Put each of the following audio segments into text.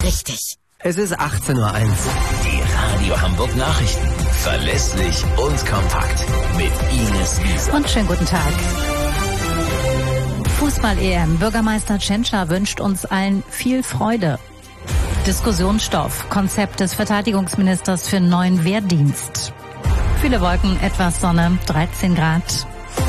richtig. Es ist 18:01 Uhr. Die Radio Hamburg Nachrichten. Verlässlich und kompakt. Mit Ines Wiese. Und schönen guten Tag. Fußball-EM. Bürgermeister Tschentscher wünscht uns allen viel Freude. Diskussionsstoff. Konzept des Verteidigungsministers für neuen Wehrdienst. Viele Wolken, etwas Sonne, 13 Grad.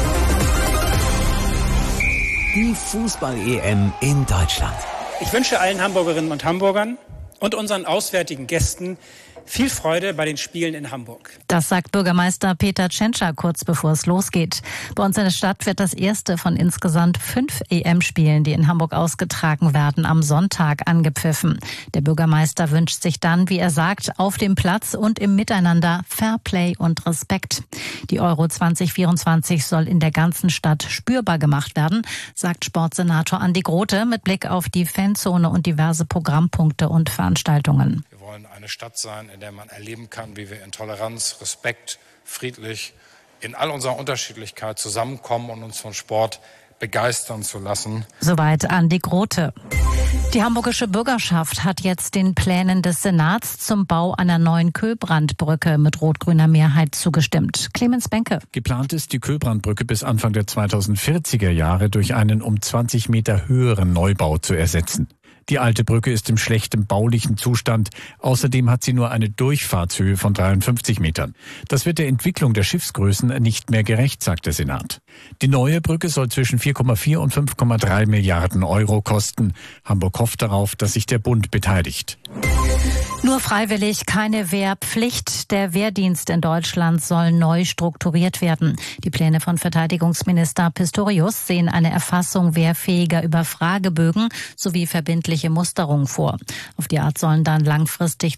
Die Fußball-EM in Deutschland. Ich wünsche allen Hamburgerinnen und Hamburgern und unseren auswärtigen Gästen viel Freude bei den Spielen in Hamburg. Das sagt Bürgermeister Peter Tschentscher kurz bevor es losgeht. Bei uns in der Stadt wird das erste von insgesamt 5 EM-Spielen, die in Hamburg ausgetragen werden, am Sonntag angepfiffen. Der Bürgermeister wünscht sich dann, wie er sagt, auf dem Platz und im Miteinander Fairplay und Respekt. Die Euro 2024 soll in der ganzen Stadt spürbar gemacht werden, sagt Sportsenator Andi Grote mit Blick auf die Fanzone und diverse Programmpunkte und Veranstaltungen. Wir wollen eine Stadt sein, in der man erleben kann, wie wir in Toleranz, Respekt, friedlich, in all unserer Unterschiedlichkeit zusammenkommen und uns von Sport begeistern zu lassen. Soweit Andi Grote. Die hamburgische Bürgerschaft hat jetzt den Plänen des Senats zum Bau einer neuen Köhlbrandbrücke mit rot-grüner Mehrheit zugestimmt. Clemens Benke. Geplant ist, die Köhlbrandbrücke bis Anfang der 2040er Jahre durch einen um 20 Meter höheren Neubau zu ersetzen. Die alte Brücke ist im schlechten baulichen Zustand. Außerdem hat sie nur eine Durchfahrtshöhe von 53 Metern. Das wird der Entwicklung der Schiffsgrößen nicht mehr gerecht, sagt der Senat. Die neue Brücke soll zwischen 4,4 und 5,3 Milliarden Euro kosten. Hamburg hofft darauf, dass sich der Bund beteiligt. Nur freiwillig, keine Wehrpflicht. Der Wehrdienst in Deutschland soll neu strukturiert werden. Die Pläne von Verteidigungsminister Pistorius sehen eine Erfassung wehrfähiger über Fragebögen sowie verbindliche Musterung vor. Auf die Art sollen dann langfristig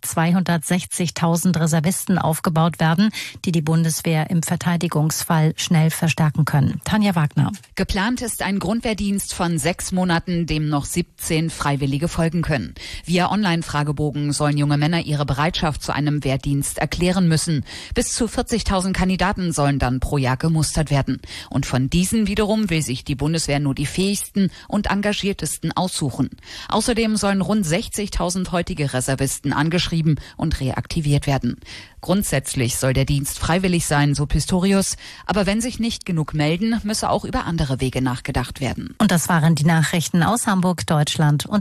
260.000 Reservisten aufgebaut werden, die die Bundeswehr im Verteidigungsfall schnell verstärken können. Tanja Wagner. Geplant ist ein Grundwehrdienst von 6 Monaten, dem noch 17 Freiwillige folgen können. Via Online-Fragebogen sollen junge Männer ihre Bereitschaft zu einem Wehrdienst erklären müssen. Bis zu 40.000 Kandidaten sollen dann pro Jahr gemustert werden. Und von diesen wiederum will sich die Bundeswehr nur die fähigsten und engagiertesten aussuchen. Außerdem sollen rund 60.000 heutige Reservisten angeschrieben und reaktiviert werden. Grundsätzlich soll der Dienst freiwillig sein, so Pistorius. Aber wenn sich nicht genug melden, müsse auch über andere Wege nachgedacht werden. Und das waren die Nachrichten aus Hamburg, Deutschland und